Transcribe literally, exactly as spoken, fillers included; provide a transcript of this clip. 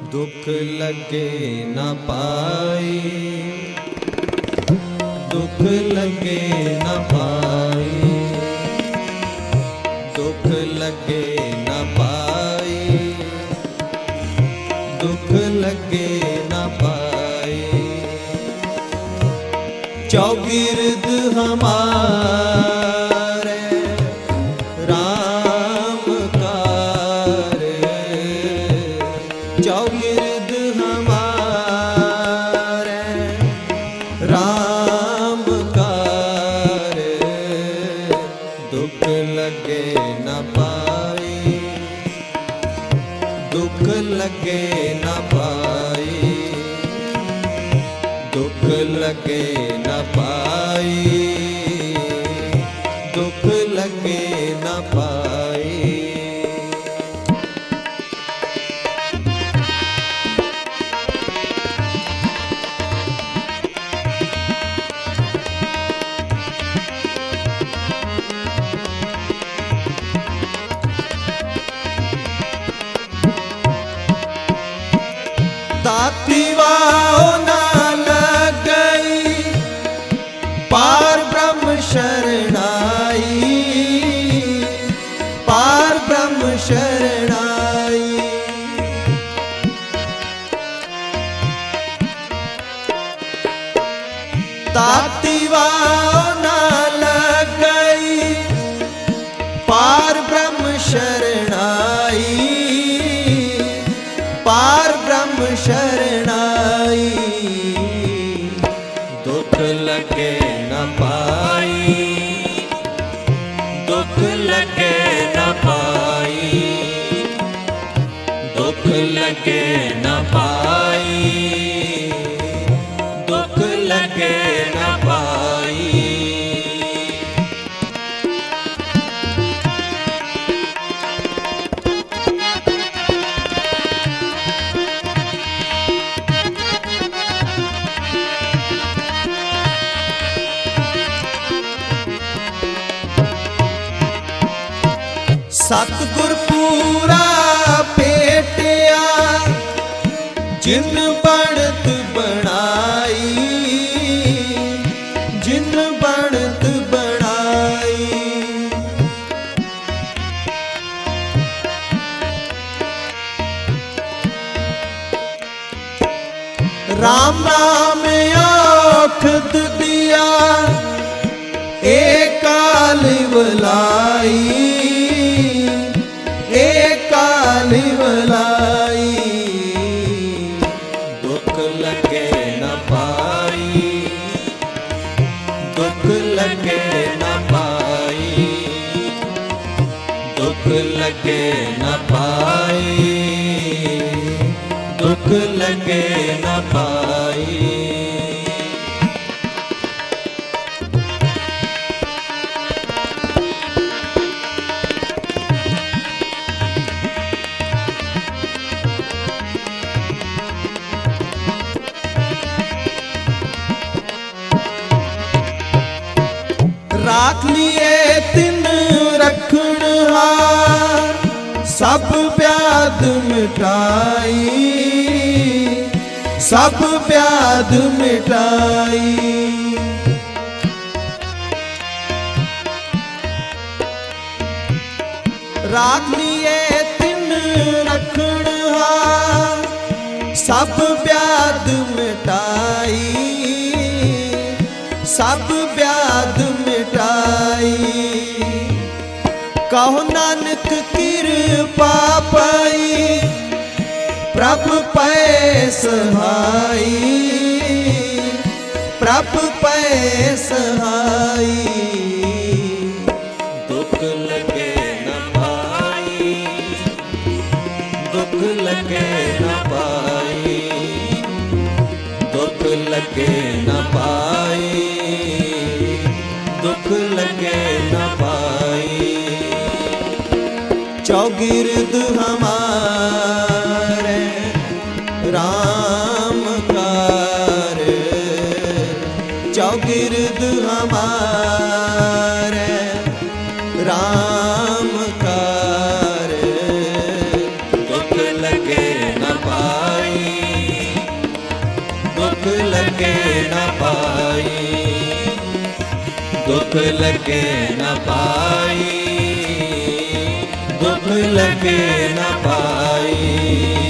दुख लगे न पाई, दुख लगे न पाई, दुख लगे न पाई, दुख लगे न पाई। चौगिर्द हमारे राम कार, चौगिर्द हमारे राम कार, दुख लगे न पाई, दुख लगे न पाई, दुख लगे न पाई, दुख लगे न पाई। ताती वाओ ना लग गई, पार ब्रह्म शरणाई, पार ब्रह्म शरणाई। ताती वाओ ना लग गई, पार ब्रह्म शरणाई, पार ब्रह्म शरणाई। दुख लगे न पाई, दुख लगे न पाई, दुख लगे न पाई, दुख लगे न पाई। सतगुर पूरा पेटिया, जिन बनत बनाई, जिन बनत बनाई। राम नाम औखद दिया, एक काल वलाई, एक काल वलाई। दुख लगे न पाई, दुख लगे न पाई, दुख लगे न पाई, दुख लगे न पाई। राख लिए तिन रखण हार, सब व्याध मिटाई, सब व्याध मिटाई। राख लिए तिन रखण हार, सब व्याध मिटाई, सब व्याध मिटाई। कहो नानक कृपा पाई, प्रभु पै सहाई, प्रभु पै सहाई। दुख लगे न पाई, दुख लगे न पाई, दुख लगे न पाई, दुख लगे न पाई। चौगिर्द हमारे राम कार, चौगिर्द हमारे राम कार, दुख लगे न पाई, दुख लगे न पाई, दुख लगे न पाई, दुख लगे न पाई।